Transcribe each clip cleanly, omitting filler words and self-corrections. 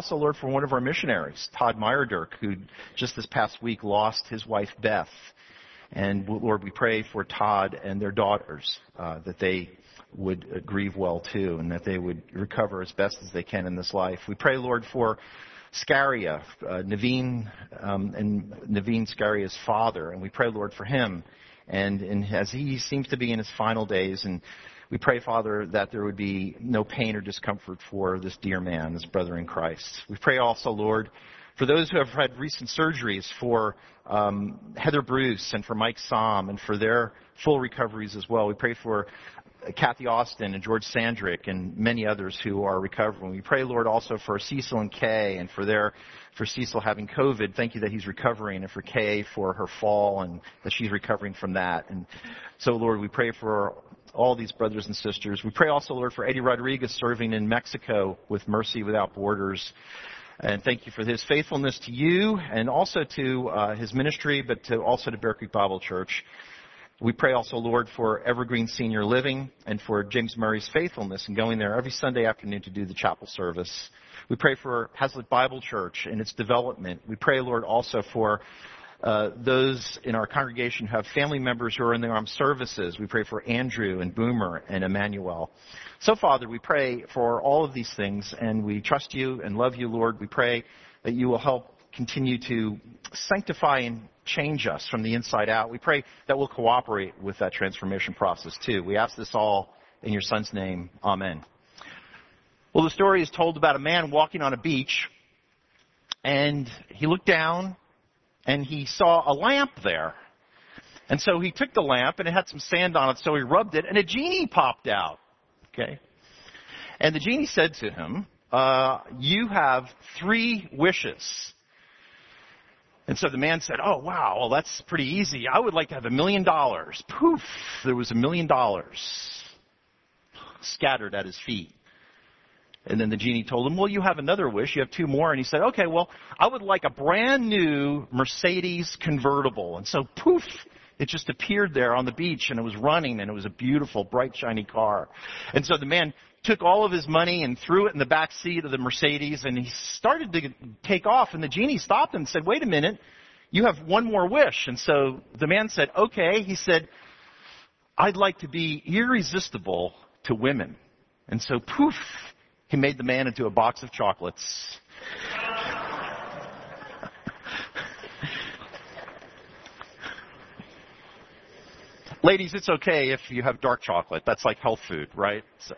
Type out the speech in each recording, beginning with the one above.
also, Lord, for one of our missionaries, Todd Meyerdirk, who just this past week lost his wife, Beth. And Lord, we pray for Todd and their daughters, that they would grieve well too, and that they would recover as best as they can in this life. We pray, Lord, for Scaria, Naveen, and Naveen Scaria's father, and we pray, Lord, for him. And as he seems to be in his final days, and we pray, Father, that there would be no pain or discomfort for this dear man, this brother in Christ. We pray also, Lord, for those who have had recent surgeries, for Heather Bruce and for Mike Somm, and for their full recoveries as well. We pray for Kathy Austin and George Sandrick and many others who are recovering. We pray, Lord, also for Cecil and Kay, and for Cecil having COVID. Thank you that he's recovering, and for Kay for her fall and that she's recovering from that. And so, Lord, we pray for all these brothers and sisters. We pray also, Lord, for Eddie Rodriguez serving in Mexico with Mercy Without Borders. And thank you for his faithfulness to you and also to his ministry, but also to Bear Creek Bible Church. We pray also, Lord, for Evergreen Senior Living and for James Murray's faithfulness in going there every Sunday afternoon to do the chapel service. We pray for Hazlitt Bible Church and its development. We pray, Lord, also for those in our congregation who have family members who are in the armed services. We pray for Andrew and Boomer and Emmanuel. So, Father, we pray for all of these things, and we trust you and love you, Lord. We pray that you will help continue to sanctify and change us from the inside out. We pray that we'll cooperate with that transformation process, too. We ask this all in your Son's name. Amen. Well, the story is told about a man walking on a beach, and he looked down, and he saw a lamp there. And so he took the lamp, and it had some sand on it, so he rubbed it, and a genie popped out. Okay? And the genie said to him, you have 3 wishes. And so the man said, oh, wow, well, that's pretty easy. I would like to have $1 million. Poof, there was $1 million scattered at his feet. And then the genie told him, well, you have another wish. You have 2 more. And he said, okay, well, I would like a brand new Mercedes convertible. And so, poof, it just appeared there on the beach, and it was running, and it was a beautiful, bright, shiny car. And so the man took all of his money and threw it in the back seat of the Mercedes, and he started to take off. And the genie stopped him and said, wait a minute, you have 1 more wish. And so the man said, okay. He said, I'd like to be irresistible to women. And so, poof, he made the man into a box of chocolates. Ladies, it's okay if you have dark chocolate. That's like health food, right? So,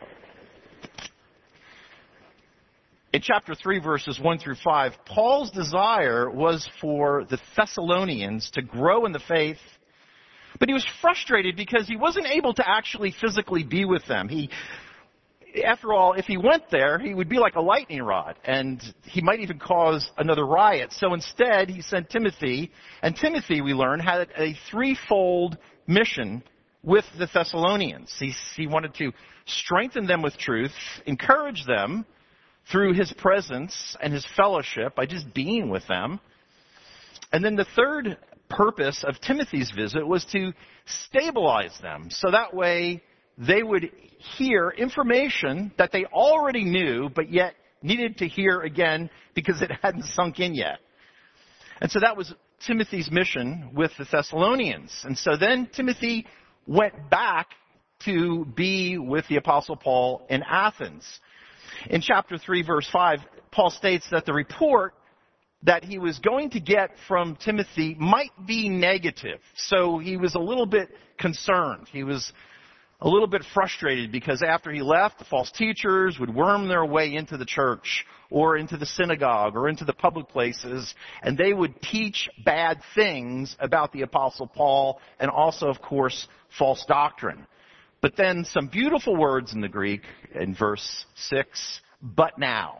in chapter 3, verses 1 through 5, Paul's desire was for the Thessalonians to grow in the faith, but he was frustrated because he wasn't able to actually physically be with them. After all, if he went there, he would be like a lightning rod, and he might even cause another riot. So instead, he sent Timothy, and Timothy, we learn, had a 3-fold mission with the Thessalonians. He wanted to strengthen them with truth, encourage them through his presence and his fellowship by just being with them. And then the third purpose of Timothy's visit was to stabilize them, so that way they would hear information that they already knew, but yet needed to hear again because it hadn't sunk in yet. And so that was Timothy's mission with the Thessalonians. And so then Timothy went back to be with the Apostle Paul in Athens. In chapter 3, verse 5, Paul states that the report that he was going to get from Timothy might be negative. So he was a little bit concerned. He was a little bit frustrated because after he left, the false teachers would worm their way into the church or into the synagogue or into the public places, and they would teach bad things about the Apostle Paul and also, of course, false doctrine. But then some beautiful words in the Greek in verse 6, but now.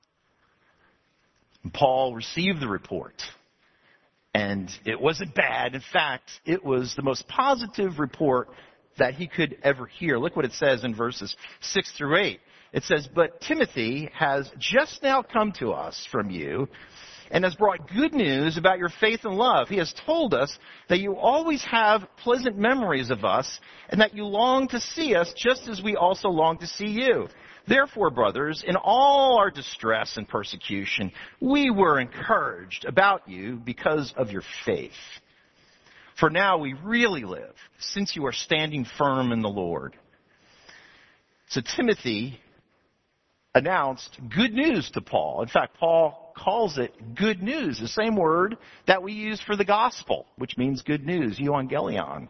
And Paul received the report, and it wasn't bad. In fact, it was the most positive report that he could ever hear. Look what it says in verses 6 through 8. It says, but Timothy has just now come to us from you and has brought good news about your faith and love. He has told us that you always have pleasant memories of us and that you long to see us just as we also long to see you. Therefore, brothers, in all our distress and persecution, we were encouraged about you because of your faith. For now we really live, since you are standing firm in the Lord. So Timothy announced good news to Paul. In fact, Paul calls it good news, the same word that we use for the gospel, which means good news, euangelion.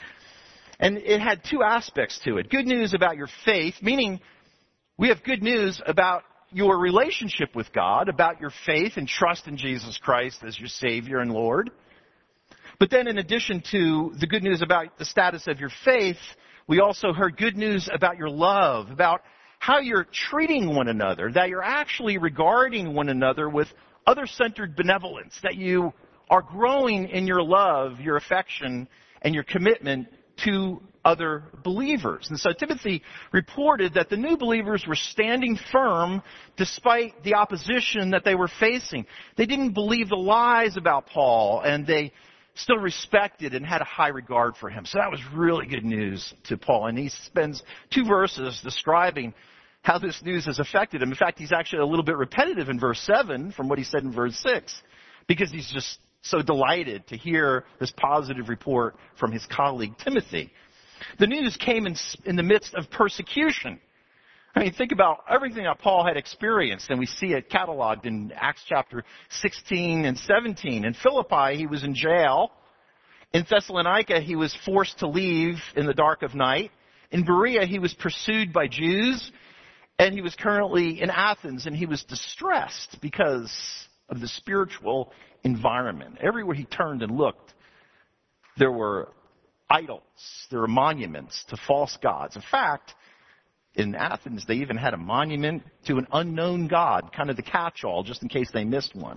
And it had two aspects to it. Good news about your faith, meaning we have good news about your relationship with God, about your faith and trust in Jesus Christ as your Savior and Lord. But then in addition to the good news about the status of your faith, we also heard good news about your love, about how you're treating one another, that you're actually regarding one another with other-centered benevolence, that you are growing in your love, your affection, and your commitment to other believers. And so Timothy reported that the new believers were standing firm despite the opposition that they were facing. They didn't believe the lies about Paul, and they still respected and had a high regard for him. So that was really good news to Paul. And he spends 2 verses describing how this news has affected him. In fact, he's actually a little bit repetitive in verse 7 from what he said in verse 6, because he's just so delighted to hear this positive report from his colleague Timothy. The news came in the midst of persecution. I mean, think about everything that Paul had experienced, and we see it cataloged in Acts chapter 16 and 17. In Philippi, he was in jail. In Thessalonica, he was forced to leave in the dark of night. In Berea, he was pursued by Jews, and he was currently in Athens, and he was distressed because of the spiritual environment. Everywhere he turned and looked, there were idols, there were monuments to false gods. In fact, in Athens, they even had a monument to an unknown god, kind of the catch-all, just in case they missed one.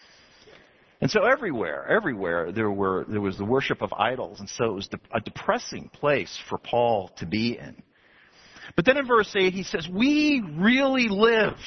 And so everywhere, there was the worship of idols, and so it was a depressing place for Paul to be in. But then in verse 8, he says, we really live.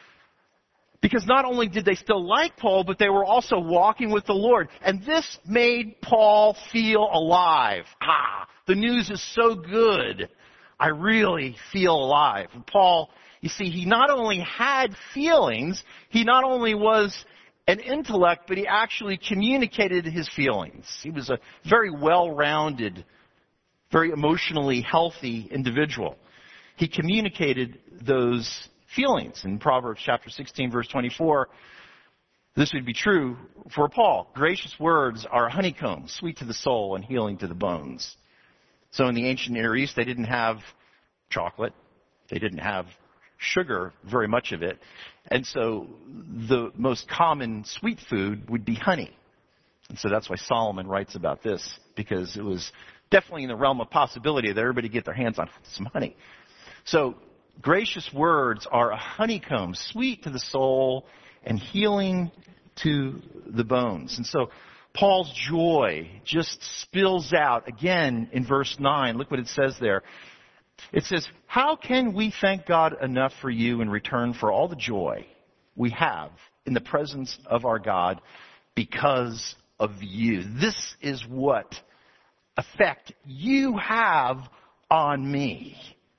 Because not only did they still like Paul, but they were also walking with the Lord. And this made Paul feel alive. The news is so good. I really feel alive. And Paul, you see, he not only had feelings, he not only was an intellect, but he actually communicated his feelings. He was a very well-rounded, very emotionally healthy individual. He communicated those feelings. In Proverbs chapter 16, verse 24, this would be true for Paul. Gracious words are a honeycomb, sweet to the soul and healing to the bones. So in the ancient Near East, they didn't have chocolate. They didn't have sugar, very much of it. And so the most common sweet food would be honey. And so that's why Solomon writes about this, because it was definitely in the realm of possibility that everybody get their hands on some honey. So gracious words are a honeycomb, sweet to the soul and healing to the bones. And so Paul's joy just spills out again in verse 9. Look what it says there. It says, how can we thank God enough for you in return for all the joy we have in the presence of our God because of you? This is what effect you have on me,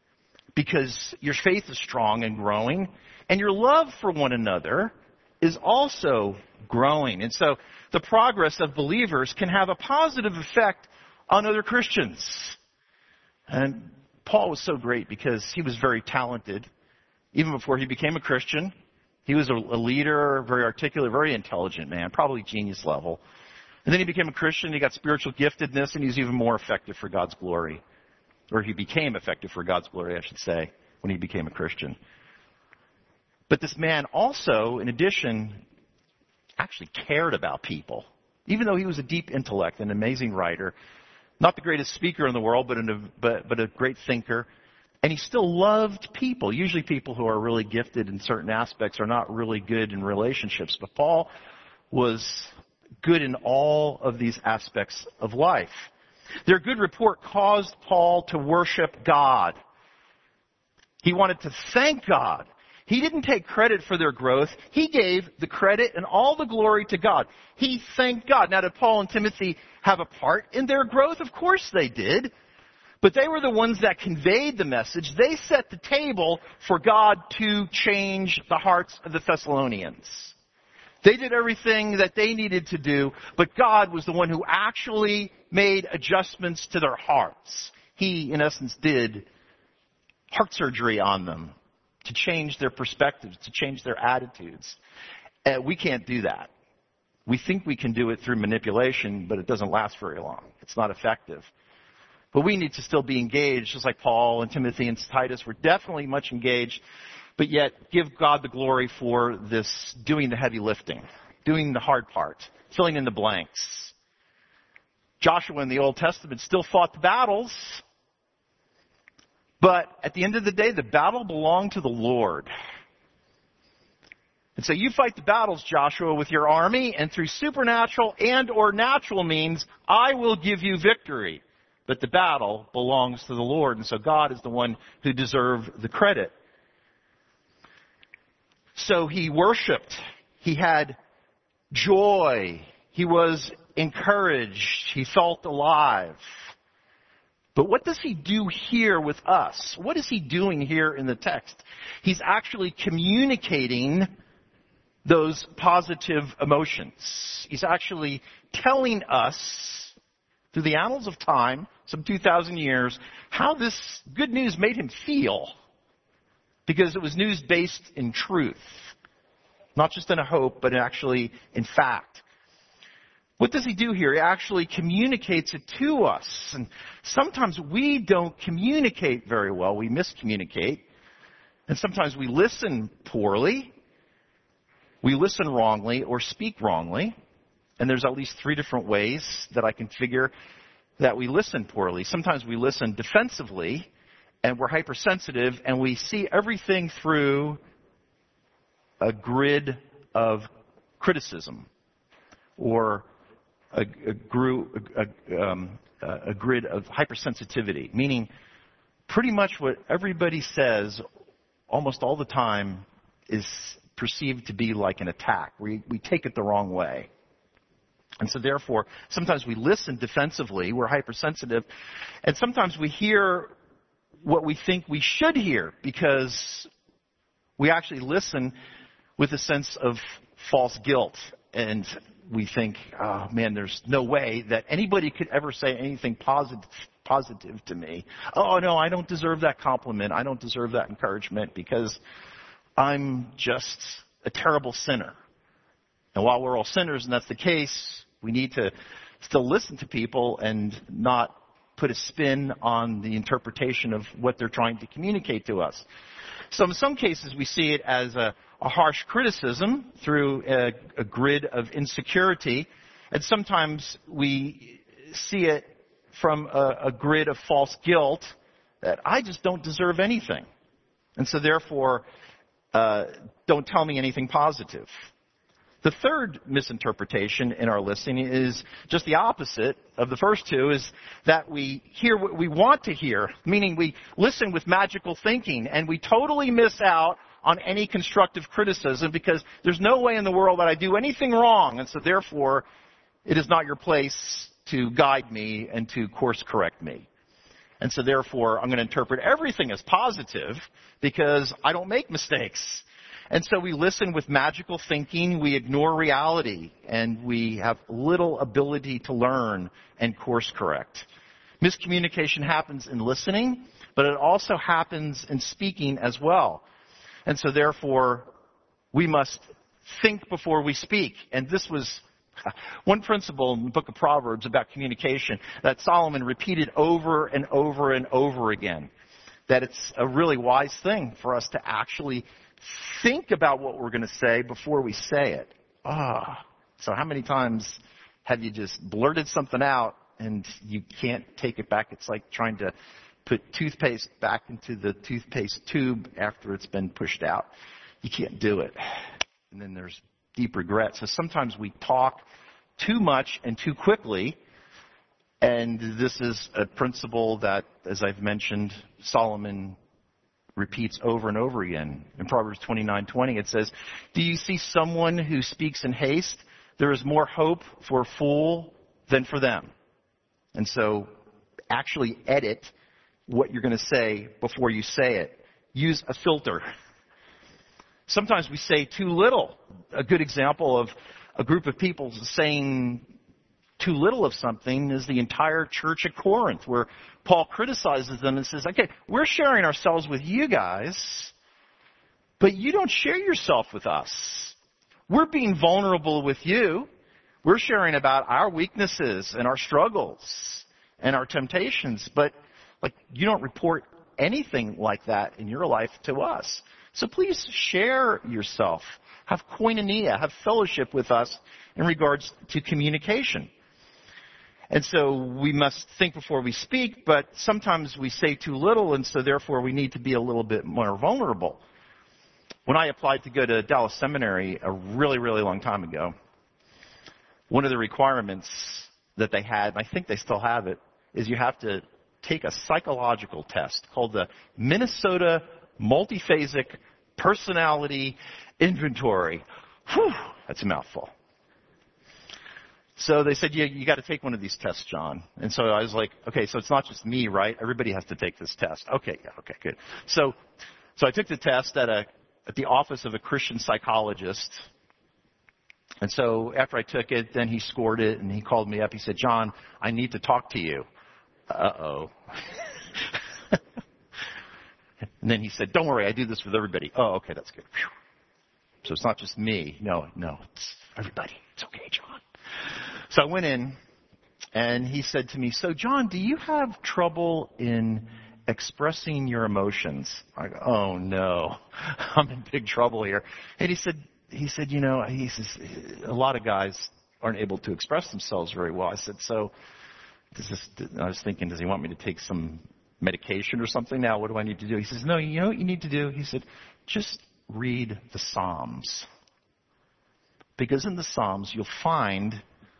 because your faith is strong and growing, and your love for one another is also growing. And so the progress of believers can have a positive effect on other Christians. And Paul was so great because he was very talented. Even before he became a Christian, he was a leader, very articulate, very intelligent man, probably genius level. And then he became a Christian, he got spiritual giftedness, and he was even more effective for God's glory. Or he became effective for God's glory, I should say, when he became a Christian. But this man also, in addition, actually cared about people. Even though he was a deep intellect, an amazing writer, not the greatest speaker in the world, but a great thinker. And he still loved people. Usually people who are really gifted in certain aspects are not really good in relationships. But Paul was good in all of these aspects of life. Their good report caused Paul to worship God. He wanted to thank God. He didn't take credit for their growth. He gave the credit and all the glory to God. He thanked God. Now, did Paul and Timothy have a part in their growth? Of course they did. But they were the ones that conveyed the message. They set the table for God to change the hearts of the Thessalonians. They did everything that they needed to do, but God was the one who actually made adjustments to their hearts. He, in essence, did heart surgery on them to change their perspectives, to change their attitudes. We can't do that. We think we can do it through manipulation, but it doesn't last very long. It's not effective. But we need to still be engaged, just like Paul and Timothy and Titus were definitely much engaged, but yet give God the glory for this doing the heavy lifting, doing the hard part, filling in the blanks. Joshua in the Old Testament still fought the battles, but at the end of the day, the battle belonged to the Lord. And so you fight the battles, Joshua, with your army, and through supernatural and or natural means, I will give you victory. But the battle belongs to the Lord, and so God is the one who deserves the credit. So he worshiped. He had joy. He was encouraged. He felt alive. But what does he do here with us? What is he doing here in the text? He's actually communicating those positive emotions. He's actually telling us through the annals of time, some 2,000 years, how this good news made him feel. Because it was news based in truth. Not just in a hope, but actually in fact. What does he do here? He actually communicates it to us. And sometimes we don't communicate very well. We miscommunicate. And sometimes we listen poorly. We listen wrongly or speak wrongly. And there's at least 3 different ways that I can figure that we listen poorly. Sometimes we listen defensively, and we're hypersensitive, and we see everything through a grid of criticism or a grid of hypersensitivity, meaning pretty much what everybody says almost all the time is perceived to be like an attack. We take it the wrong way. And so therefore, sometimes we listen defensively, we're hypersensitive, and sometimes we hear what we think we should hear because we actually listen with a sense of false guilt. And we think, oh man, there's no way that anybody could ever say anything positive to me. Oh no, I don't deserve that compliment. I don't deserve that encouragement because I'm just a terrible sinner. And while we're all sinners, and that's the case, we need to still listen to people and not put a spin on the interpretation of what they're trying to communicate to us. So in some cases, we see it as a harsh criticism through a grid of insecurity. And sometimes we see it from a grid of false guilt that I just don't deserve anything. And so therefore, don't tell me anything positive. The third misinterpretation in our listening is just the opposite of the first two, is that we hear what we want to hear, meaning we listen with magical thinking, and we totally miss out on any constructive criticism because there's no way in the world that I do anything wrong, and so therefore it is not your place to guide me and to course correct me. And so therefore I'm going to interpret everything as positive because I don't make mistakes. And so we listen with magical thinking, we ignore reality, and we have little ability to learn and course correct. Miscommunication happens in listening, but it also happens in speaking as well. And so therefore, we must think before we speak. And this was one principle in the book of Proverbs about communication that Solomon repeated over and over and over again. That it's a really wise thing for us to actually think about what we're going to say before we say it. So how many times have you just blurted something out and you can't take it back? It's like trying to put toothpaste back into the toothpaste tube after it's been pushed out. You can't do it. And then there's deep regret. So sometimes we talk too much and too quickly. And this is a principle that, as I've mentioned, Solomon repeats over and over again. In Proverbs 29:20, it says, "Do you see someone who speaks in haste? There is more hope for a fool than for them." And so actually edit what you're going to say before you say it. Use a filter. Sometimes we say too little. A good example of a group of people saying too little of something is the entire church at Corinth, where Paul criticizes them and says, okay, we're sharing ourselves with you guys, but you don't share yourself with us. We're being vulnerable with you. We're sharing about our weaknesses and our struggles and our temptations, but you don't report anything like that in your life to us. So please share yourself. Have koinonia, have fellowship with us in regards to communication. And so we must think before we speak, but sometimes we say too little, and so therefore we need to be a little bit more vulnerable. When I applied to go to Dallas Seminary a really, really long time ago, one of the requirements that they had, and I think they still have it, is you have to take a psychological test called the Minnesota Multiphasic Personality Inventory. Whew, that's a mouthful. So they said, yeah, you got to take one of these tests, John. And so I was like, okay, so it's not just me, right? Everybody has to take this test. Okay, yeah, okay, good. So I took the test at the office of a Christian psychologist. And so after I took it, then he scored it and he called me up. He said, John, I need to talk to you. Uh-oh. And then he said, don't worry, I do this with everybody. Oh, okay, that's good. Whew. So it's not just me. No, it's everybody. It's okay, John. So I went in, and he said to me, so John, do you have trouble in expressing your emotions? I go, oh no, I'm in big trouble here. And he said, a lot of guys aren't able to express themselves very well. I said, so I was thinking, does he want me to take some medication or something now? What do I need to do? He says, no, you know what you need to do? He said, just read the Psalms. Because in the Psalms, you'll find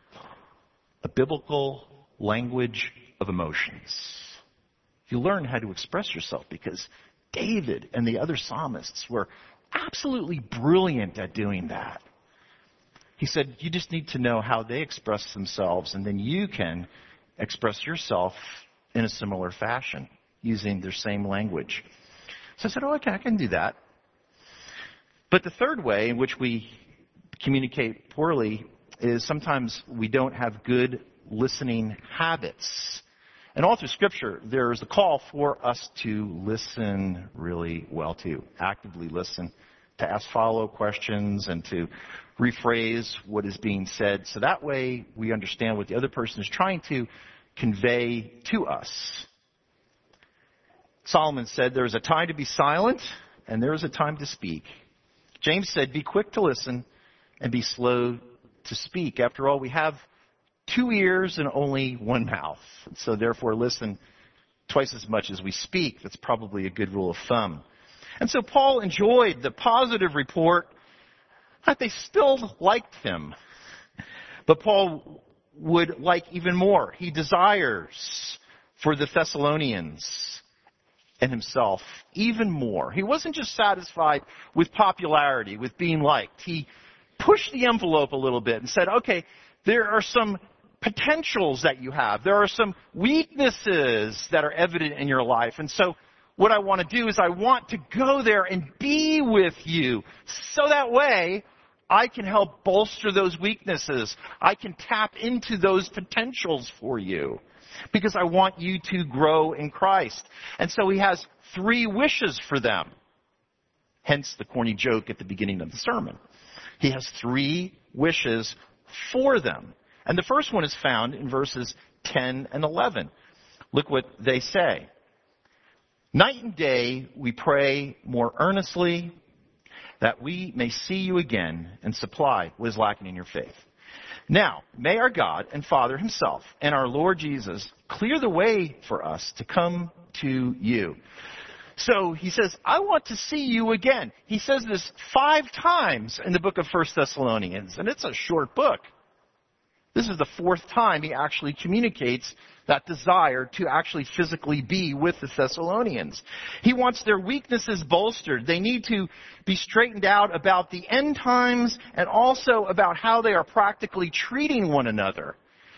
a biblical language of emotions. You learn how to express yourself because David and the other psalmists were absolutely brilliant at doing that. He said, you just need to know how they express themselves, and then you can express yourself in a similar fashion using their same language. So I said, oh, okay, I can do that. But the third way in which we communicate poorly is sometimes we don't have good listening habits. And all through Scripture, there's a call for us to listen really well, to actively listen, to ask follow questions, and to rephrase what is being said. So that way we understand what the other person is trying to convey to us. Solomon said, there is a time to be silent, and there is a time to speak. James said, be quick to listen and be slow to speak. After all, we have 2 ears and only 1 mouth. So therefore, listen twice as much as we speak. That's probably a good rule of thumb. And so Paul enjoyed the positive report that they still liked him. But Paul would like even more. He desires for the Thessalonians and himself even more. He wasn't just satisfied with popularity, with being liked. He pushed the envelope a little bit and said, okay, there are some potentials that you have. There are some weaknesses that are evident in your life. And so what I want to do is I want to go there and be with you. So that way I can help bolster those weaknesses. I can tap into those potentials for you because I want you to grow in Christ. And so he has 3 wishes for them. Hence the corny joke at the beginning of the sermon. He has 3 wishes for them. And the first one is found in verses 10 and 11. Look what they say. Night and day we pray more earnestly that we may see you again and supply what is lacking in your faith. Now, may our God and Father himself and our Lord Jesus clear the way for us to come to you. So he says, I want to see you again. He says this 5 times in the book of 1 Thessalonians, and it's a short book. This is the 4th time he actually communicates that desire to actually physically be with the Thessalonians. He wants their weaknesses bolstered. They need to be straightened out about the end times and also about how they are practically treating one another.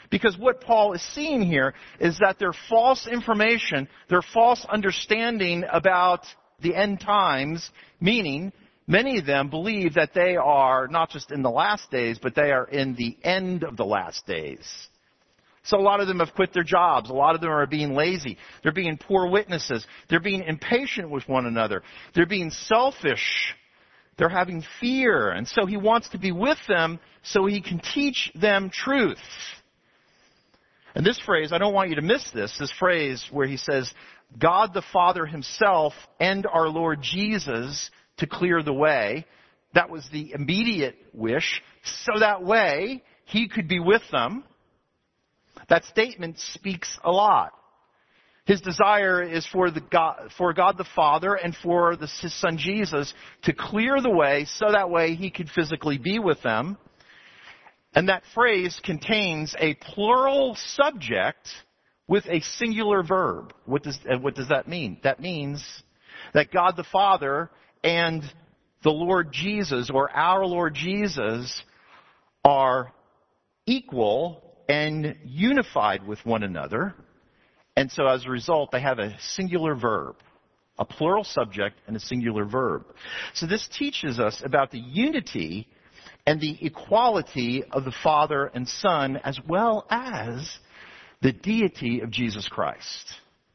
Because what Paul is seeing here is that their false information, their false understanding about the end times, meaning many of them believe that they are not just in the last days, but they are in the end of the last days. So a lot of them have quit their jobs. A lot of them are being lazy. They're being poor witnesses. They're being impatient with one another. They're being selfish. They're having fear. And so he wants to be with them so he can teach them truth. And this phrase, I don't want you to miss this phrase where he says, God the Father himself and our Lord Jesus to clear the way. That was the immediate wish. So that way he could be with them. That statement speaks a lot. His desire is for God the Father and for his Son Jesus to clear the way so that way he could physically be with them. And that phrase contains a plural subject with a singular verb. What does that mean? That means that God the Father and the Lord Jesus, or our Lord Jesus, are equal and unified with one another. And so as a result, they have a singular verb, a plural subject and a singular verb. So this teaches us about the unity and the equality of the Father and Son, as well as the deity of Jesus Christ.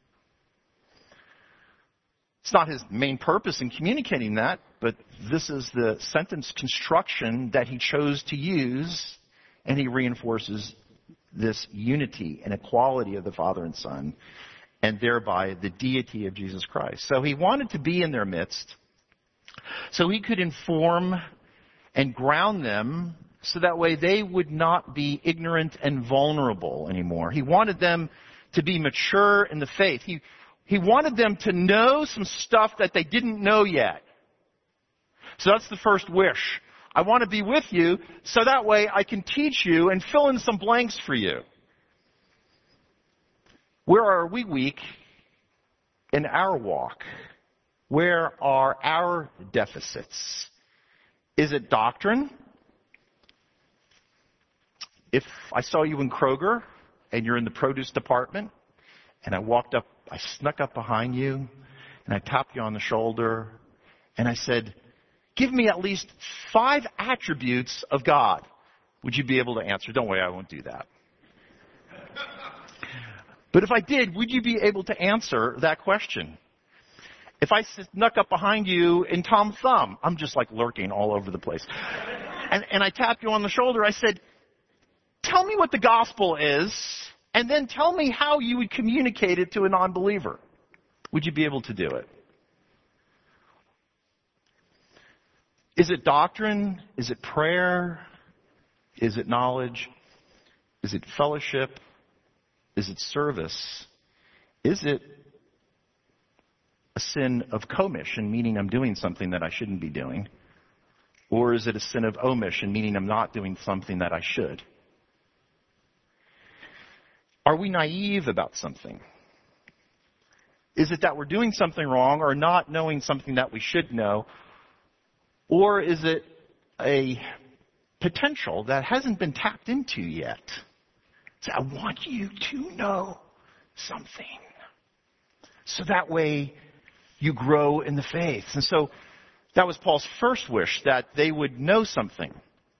It's not his main purpose in communicating that, but this is the sentence construction that he chose to use, and he reinforces this unity and equality of the Father and Son, and thereby the deity of Jesus Christ. So he wanted to be in their midst so he could inform and ground them so that way they would not be ignorant and vulnerable anymore. He wanted them to be mature in the faith. He wanted them to know some stuff that they didn't know yet. So that's the first wish. I want to be with you so that way I can teach you and fill in some blanks for you. Where are we weak in our walk? Where are our deficits? Is it doctrine? If I saw you in Kroger and you're in the produce department and I snuck up behind you and I tapped you on the shoulder and I said, give me at least 5 attributes of God. Would you be able to answer? Don't worry, I won't do that. But if I did, would you be able to answer that question? If I snuck up behind you in Tom Thumb, I'm just like lurking all over the place. And I tapped you on the shoulder, I said, tell me what the gospel is, and then tell me how you would communicate it to a non-believer. Would you be able to do it? Is it doctrine? Is it prayer? Is it knowledge? Is it fellowship? Is it service? Is it a sin of commission, meaning I'm doing something that I shouldn't be doing? Or is it a sin of omission, meaning I'm not doing something that I should? Are we naive about something? Is it that we're doing something wrong or not knowing something that we should know? Or is it a potential that hasn't been tapped into yet? So I want you to know something. So that way you grow in the faith. And so that was Paul's first wish, that they would know something.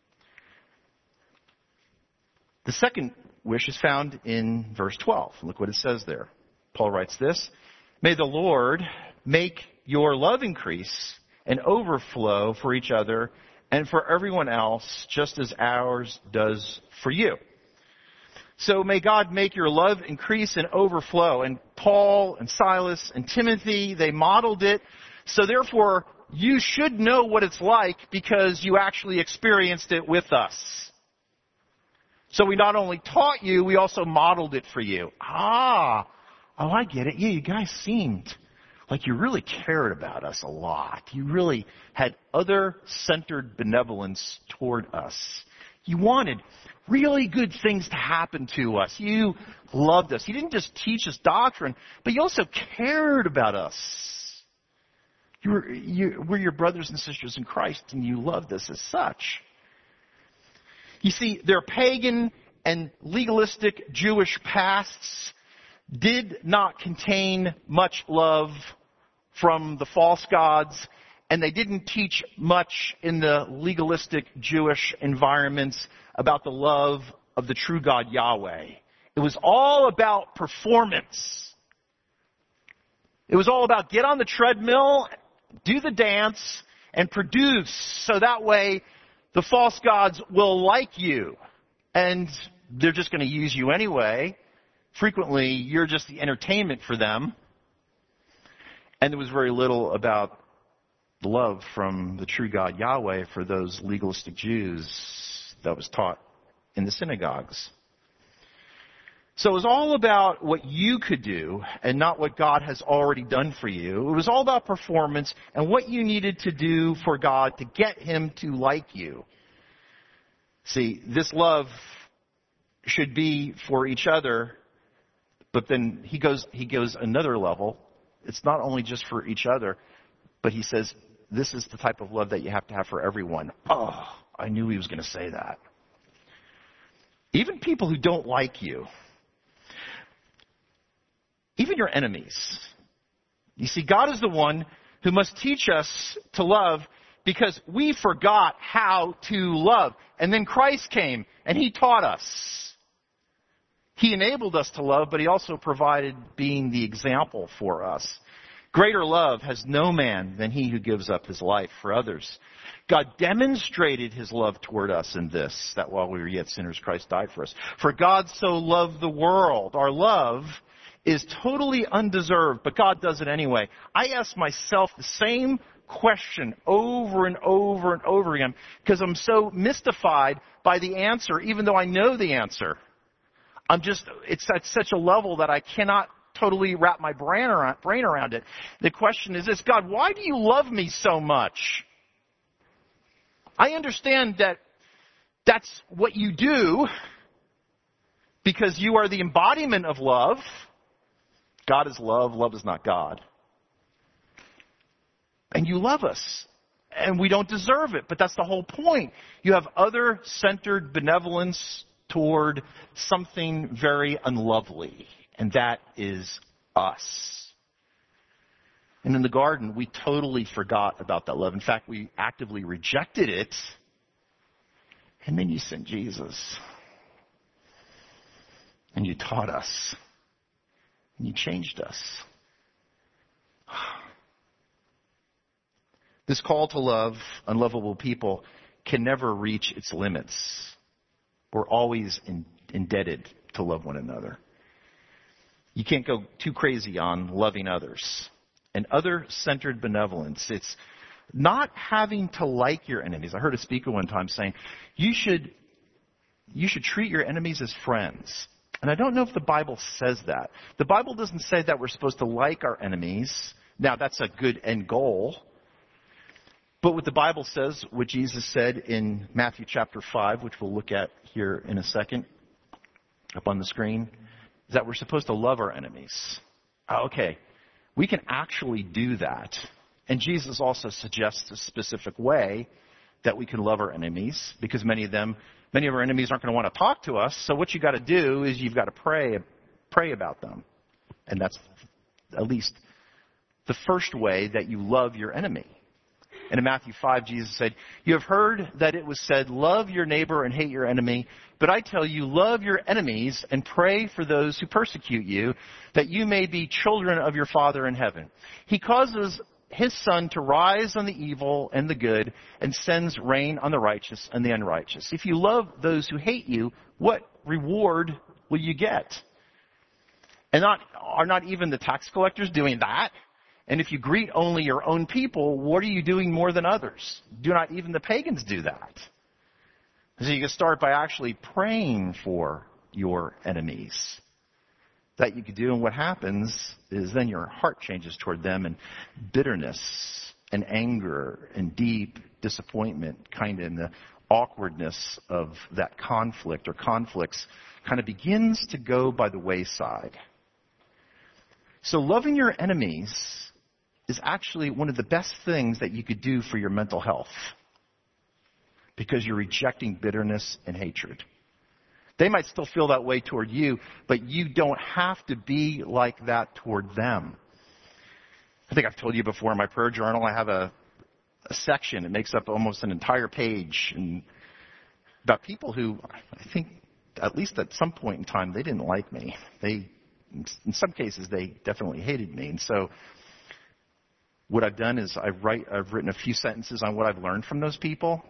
The second wish is found in verse 12. Look what it says there. Paul writes this, may the Lord make your love increase and overflow for each other and for everyone else, just as ours does for you. So may God make your love increase and overflow. And Paul and Silas and Timothy, they modeled it. So therefore, you should know what it's like because you actually experienced it with us. So we not only taught you, we also modeled it for you. I get it. Yeah, you guys seemed like you really cared about us a lot. You really had other-centered benevolence toward us. You wanted really good things to happen to us. You loved us. You didn't just teach us doctrine, but you also cared about us. We're your brothers and sisters in Christ, and you loved us as such. You see, their pagan and legalistic Jewish pasts did not contain much love from the false gods, and they didn't teach much in the legalistic Jewish environments about the love of the true God Yahweh. It was all about performance. It was all about get on the treadmill, do the dance, and produce, so that way the false gods will like you. And they're just going to use you anyway. Frequently, you're just the entertainment for them. And there was very little about the love from the true God Yahweh for those legalistic Jews that was taught in the synagogues. So it was all about what you could do and not what God has already done for you. It was all about performance and what you needed to do for God to get Him to like you. See, this love should be for each other, but then he goes another level. It's not only just for each other, but he says, this is the type of love that you have to have for everyone. Oh, I knew he was going to say that. Even people who don't like you. Even your enemies. You see, God is the one who must teach us to love because we forgot how to love. And then Christ came and He taught us. He enabled us to love, but He also provided being the example for us. Greater love has no man than he who gives up his life for others. God demonstrated His love toward us in this, that while we were yet sinners, Christ died for us. For God so loved the world. Our love is totally undeserved, but God does it anyway. I ask myself the same question over and over and over again because I'm so mystified by the answer, even though I know the answer. It's at such a level that I cannot totally wrap my brain around it. The question is this: God, why do you love me so much? I understand that that's what you do because you are the embodiment of love. God is love. Love is not God. And you love us. And we don't deserve it. But that's the whole point. You have other-centered benevolence toward something very unlovely. And that is us. And in the garden, we totally forgot about that love. In fact, we actively rejected it. And then you sent Jesus. And you taught us. And you changed us. This call to love unlovable people can never reach its limits. We're always indebted to love one another. You can't go too crazy on loving others. And other-centered benevolence, it's not having to like your enemies. I heard a speaker one time saying, you should treat your enemies as friends. And I don't know if the Bible says that. The Bible doesn't say that we're supposed to like our enemies. Now, that's a good end goal. But what the Bible says, what Jesus said in Matthew chapter 5, which we'll look at here in a second, up on the screen, is that we're supposed to love our enemies. Okay, we can actually do that. And Jesus also suggests a specific way that we can love our enemies, because many of our enemies aren't going to want to talk to us. So what you got to do is you've got to pray about them. And that's at least the first way that you love your enemy. And in Matthew 5, Jesus said, you have heard that it was said, love your neighbor and hate your enemy. But I tell you, love your enemies and pray for those who persecute you, that you may be children of your Father in heaven. He causes His sun to rise on the evil and the good, and sends rain on the righteous and the unrighteous. If you love those who hate you, what reward will you get? And are not even the tax collectors doing that? And if you greet only your own people, what are you doing more than others? Do not even the pagans do that? So you can start by actually praying for your enemies. That you could do, and what happens is then your heart changes toward them, and bitterness and anger and deep disappointment, kind of in the awkwardness of that conflict or conflicts, kind of begins to go by the wayside. So loving your enemies is actually one of the best things that you could do for your mental health, because you're rejecting bitterness and hatred. They might still feel that way toward you, but you don't have to be like that toward them. I think I've told you before in my prayer journal, I have a section. It makes up almost an entire page and about people who I think at least at some point in time they didn't like me. In some cases, they definitely hated me. And so what I've done is I've written a few sentences on what I've learned from those people.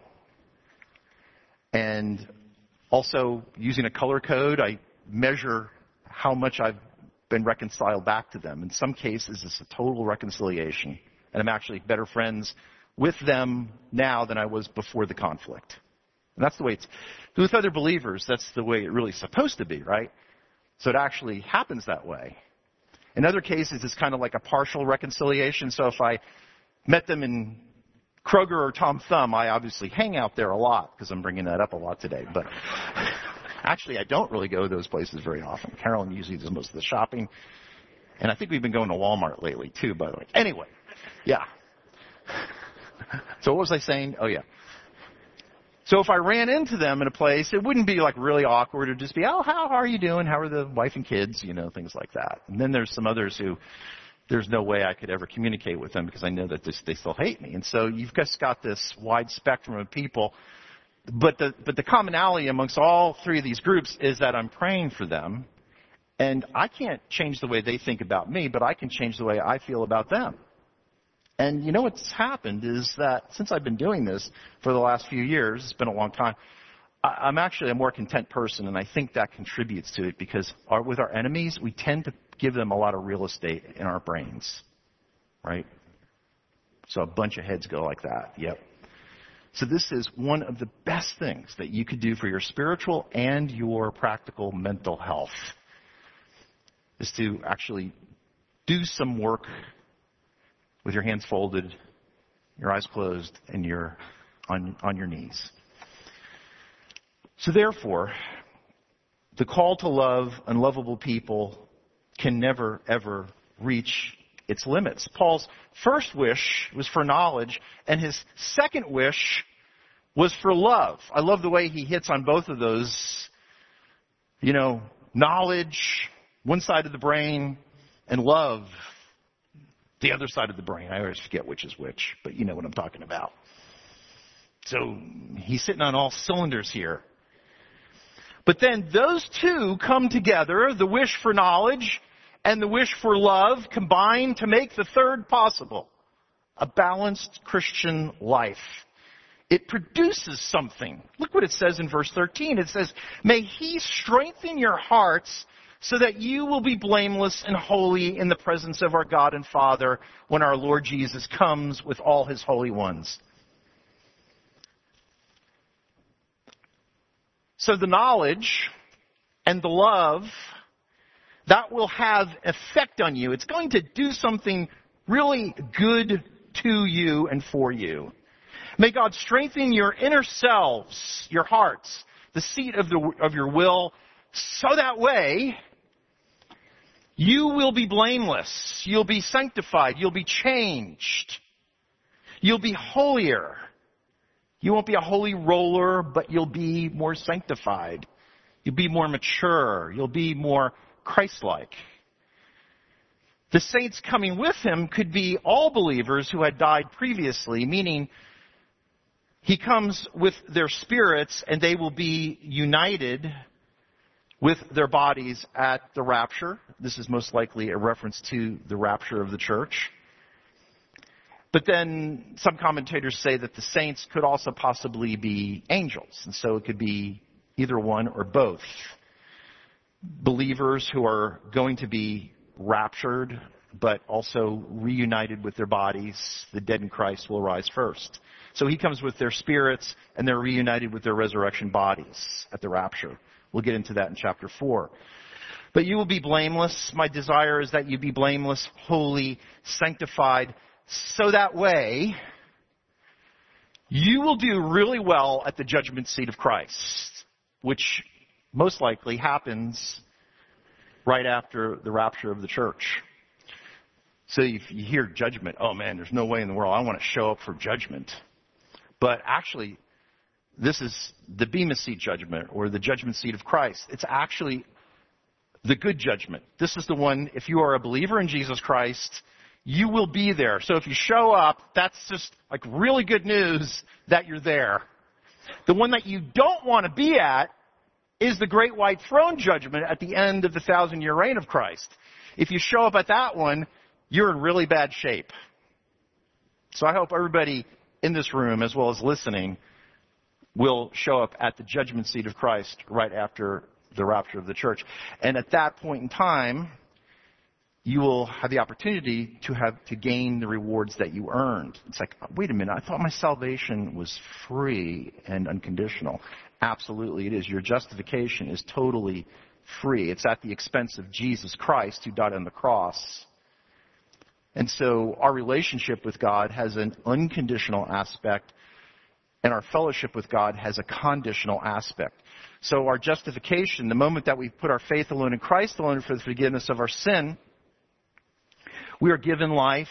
And also using a color code, I measure how much I've been reconciled back to them. In some cases, it's a total reconciliation. And I'm actually better friends with them now than I was before the conflict. And that's the way it's with other believers. That's the way it really is supposed to be, right? So it actually happens that way. In other cases, it's kind of like a partial reconciliation. So if I met them in Kroger or Tom Thumb, I obviously hang out there a lot because I'm bringing that up a lot today. But actually, I don't really go to those places very often. Carolyn usually does most of the shopping. And I think we've been going to Walmart lately, too, by the way. Anyway, yeah. So what was I saying? Oh, yeah. So if I ran into them in a place, it wouldn't be like really awkward. It would just be, oh, how are you doing? How are the wife and kids? You know, things like that. And then there's some others who there's no way I could ever communicate with them because I know that they still hate me. And so you've just got this wide spectrum of people. But the commonality amongst all three of these groups is that I'm praying for them. And I can't change the way they think about me, but I can change the way I feel about them. And you know what's happened is that since I've been doing this for the last few years, it's been a long time, I'm actually a more content person, and I think that contributes to it because with our enemies, we tend to give them a lot of real estate in our brains, right? So a bunch of heads go like that, yep. So this is one of the best things that you could do for your spiritual and your practical mental health, is to actually do some work with your hands folded, your eyes closed, and you're on your knees. So therefore, the call to love unlovable people can never, ever reach its limits. Paul's first wish was for knowledge, and his second wish was for love. I love the way he hits on both of those. You know, knowledge, one side of the brain, and love, the other side of the brain. I always forget which is which, but you know what I'm talking about. So he's sitting on all cylinders here. But then those two come together, the wish for knowledge and the wish for love, combine to make the third possible, a balanced Christian life. It produces something. Look what it says in verse 13. It says, may he strengthen your hearts so that you will be blameless and holy in the presence of our God and Father when our Lord Jesus comes with all his holy ones. So the knowledge and the love, that will have effect on you. It's going to do something really good to you and for you. May God strengthen your inner selves, your hearts, the seat of your will, so that way you will be blameless. You'll be sanctified. You'll be changed. You'll be holier. You won't be a holy roller, but you'll be more sanctified. You'll be more mature. You'll be more Christ-like. The saints coming with him could be all believers who had died previously, meaning he comes with their spirits and they will be united with their bodies at the rapture. This is most likely a reference to the rapture of the church. But then some commentators say that the saints could also possibly be angels. And so it could be either one or both. Believers who are going to be raptured, but also reunited with their bodies. The dead in Christ will rise first. So he comes with their spirits and they're reunited with their resurrection bodies at the rapture. We'll get into that in chapter 4. But you will be blameless. My desire is that you be blameless, holy, sanctified, so that way you will do really well at the judgment seat of Christ, which most likely happens right after the rapture of the church. So if you hear judgment, oh man, there's no way in the world I want to show up for judgment. But actually, this is the Bema Seat judgment or the judgment seat of Christ. It's actually the good judgment. This is the one, if you are a believer in Jesus Christ, you will be there. So if you show up, that's just like really good news that you're there. The one that you don't want to be at is the great white throne judgment at the end of the 1,000-year reign of Christ. If you show up at that one, you're in really bad shape. So I hope everybody in this room, as well as listening, will show up at the judgment seat of Christ right after the rapture of the church. And at that point in time, you will have the opportunity to gain the rewards that you earned. It's like, wait a minute, I thought my salvation was free and unconditional. Absolutely it is. Your justification is totally free. It's at the expense of Jesus Christ who died on the cross. And so our relationship with God has an unconditional aspect, and our fellowship with God has a conditional aspect. So our justification, the moment that we put our faith alone in Christ alone for the forgiveness of our sin, we are given life,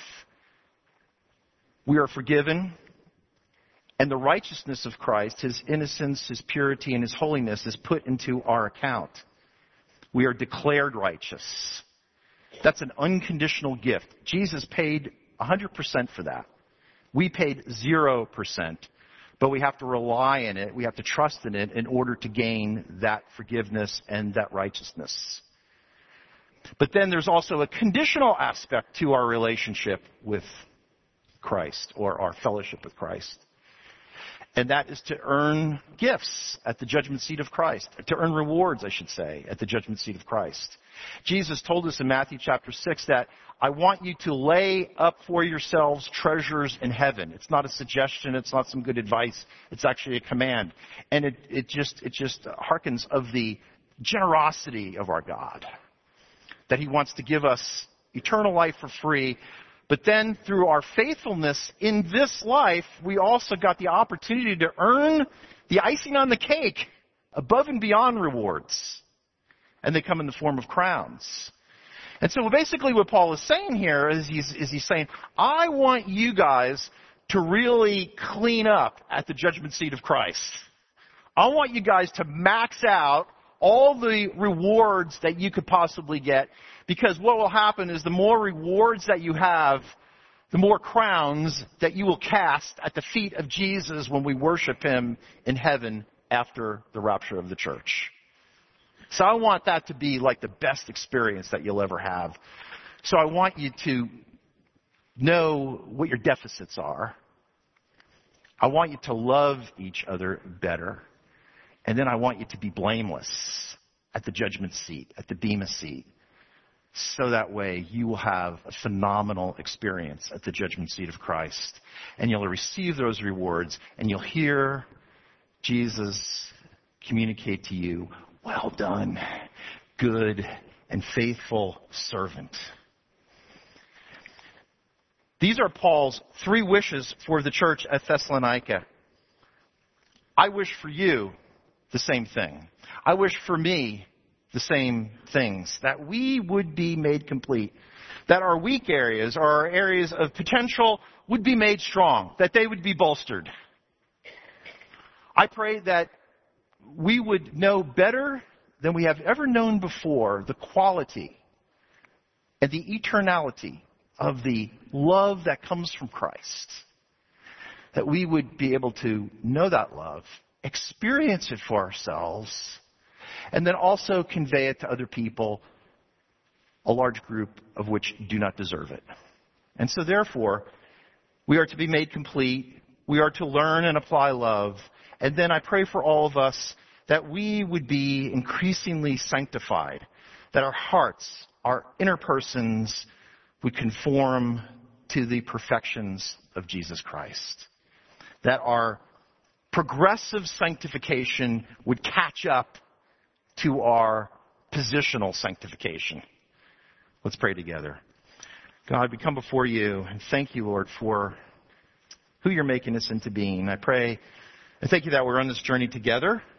we are forgiven, and the righteousness of Christ, His innocence, His purity, and His holiness is put into our account. We are declared righteous. That's an unconditional gift. Jesus paid 100% for that. We paid 0%, but we have to rely in it, we have to trust in it in order to gain that forgiveness and that righteousness. But then there's also a conditional aspect to our relationship with Christ, or our fellowship with Christ. And that is to earn gifts at the judgment seat of Christ. To earn rewards, I should say, at the judgment seat of Christ. Jesus told us in Matthew chapter 6 that I want you to lay up for yourselves treasures in heaven. It's not a suggestion. It's not some good advice. It's actually a command. And it just harkens of the generosity of our God. That He wants to give us eternal life for free. But then through our faithfulness in this life, we also got the opportunity to earn the icing on the cake, above and beyond rewards. And they come in the form of crowns. And so basically what Paul is saying here is he's saying, I want you guys to really clean up at the judgment seat of Christ. I want you guys to max out all the rewards that you could possibly get. Because what will happen is the more rewards that you have, the more crowns that you will cast at the feet of Jesus when we worship Him in heaven after the rapture of the church. So I want that to be like the best experience that you'll ever have. So I want you to know what your deficits are. I want you to love each other better. And then I want you to be blameless at the judgment seat, at the Bema seat. So that way you will have a phenomenal experience at the judgment seat of Christ. And you'll receive those rewards, and you'll hear Jesus communicate to you, well done, good and faithful servant. These are Paul's 3 wishes for the church at Thessalonica. I wish for you the same thing. I wish for me the same things, that we would be made complete, that our weak areas or our areas of potential would be made strong, that they would be bolstered. I pray that we would know better than we have ever known before the quality and the eternality of the love that comes from Christ, that we would be able to know that love, experience it for ourselves, and then also convey it to other people, a large group of which do not deserve it. And so therefore, we are to be made complete. We are to learn and apply love. And then I pray for all of us that we would be increasingly sanctified, that our hearts, our inner persons would conform to the perfections of Jesus Christ, that our progressive sanctification would catch up to our positional sanctification. Let's pray together. God, we come before you and thank you, Lord, for who you're making us into being. I pray and thank you that we're on this journey together.